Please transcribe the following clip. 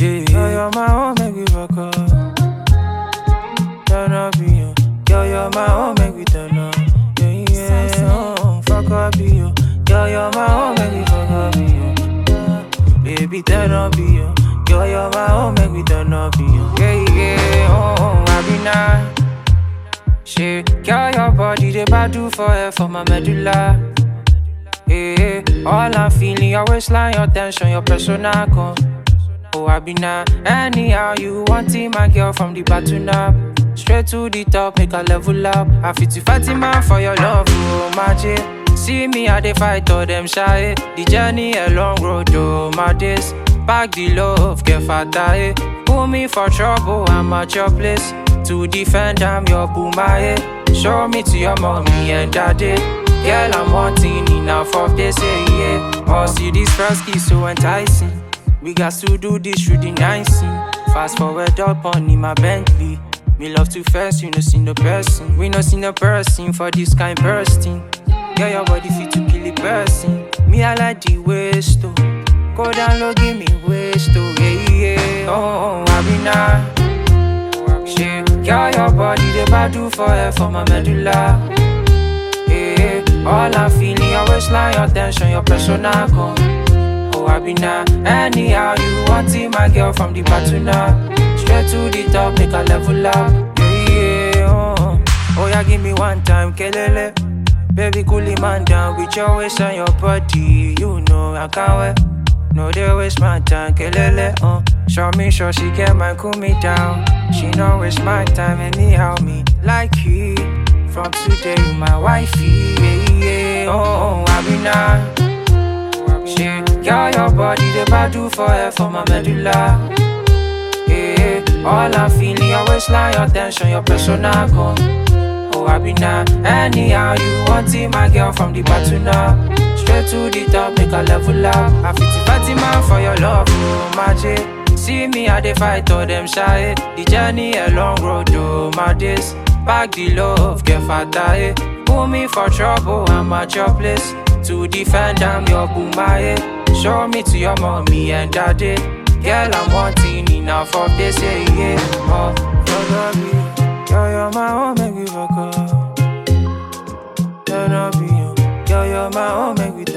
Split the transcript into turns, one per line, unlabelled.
Girl, you're my own, make we fuck up. Turn up, you. Girl, you're my own, make we turn up. Yeah, yeah, oh, fuck up, you. Girl, you're my own, make we fuck up, you. Baby, turn up, you. Girl, you're my own, make we turn up, you. Yeah, yeah, oh, I be nice. Shit, girl, your body, they bad do for my medulla. Yeah, all I'm feeling, your waistline, your tension, your persona come. Oh, I be now. Anyhow, you want it, my girl, from the bottom up. Straight to the top, make a level up. I fit to fight man for your love, oh, my J. See me, I dey fight all them shy. The journey a long road, oh, my days. Back the love, get fatter, eh. Put me for trouble, I'm at your place. To defend, I'm your boomer, Show me to your mommy and daddy. Girl, I'm wanting enough of this, yeah. Oh, see this first kiss so enticing. We got to do this through the 9 scene. Fast forward up on in my Bentley. Me love to first, you know, see no person. We no see no person for this kind bursting. Girl, your body fit to kill a person. Me, I like the waist, oh. Go down low, give me waist, oh, yeah, yeah. Oh, I be now. Shit, girl, your body, they bad do for my medulla. Yeah, all I'm feeling, your waistline, your tension, your persona come. Oh, I be now. Anyhow, you want it, my girl, from the bottom up. Straight to the top, make a level up. Yeah, yeah, oh. Oh, yeah, give me one time, kelele. Baby, cool it man down with your waist and your body. You know I can't wait. No, they waste my time, kelele, Show me, sure she get mine, cool me down. She no waste my time, anyhow, me like you. From today, you my wifey, yeah, yeah, oh, I be now. Shit, girl, your body, they bad do for my medulla. Yeah, all I'm feeling, your waistline, your tension, your persona come. Oh, I be now. Anyhow, you want it, my girl, from the bottom up. Straight to the top, make a level up. I fit to fight man for your love, oh, my J. See me, I dey fight all them shy. The journey a long road, oh, my days. Back the love, get fatter, eh. Put me for trouble, I'm at your place. To defend, I'm your boomer, Show me to your mommy and daddy. Girl, I'm wanting enough of this, yeah. Oh, fuck up, you. Girl, you're my own, make me fuck up. Turn up, you. Girl, you're my own, make me